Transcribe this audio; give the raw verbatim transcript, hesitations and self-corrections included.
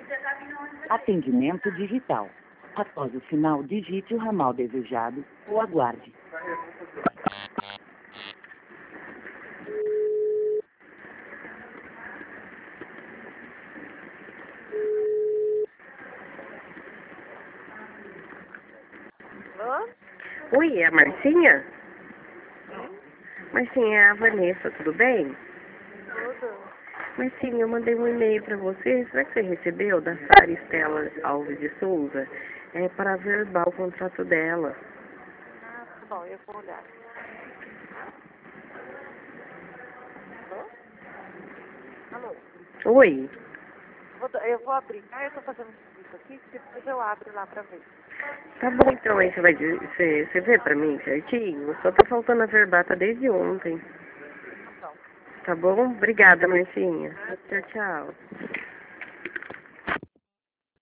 Atendimento digital. Após o sinal, digite o ramal desejado ou aguarde. Alô? Oi, é a Marcinha? Sim, Marcinha, é a Vanessa, tudo bem? tudo. Marcinha, eu mandei um e-mail pra você. Será que você recebeu da Sara Estela Alves de Souza? É para verbal o contrato dela. Ah, tá bom, eu vou olhar. Alô? Alô? Oi? Vou, dar- eu vou abrir. Ah, eu tô fazendo um serviço aqui, depois eu abro lá pra ver. Tá bom, então aí você vai dizer- você, você vê pra mim certinho? Só tá faltando a verbata desde ontem. Tá bom. Tá bom? Obrigada, Marcinha. Tchau, tchau.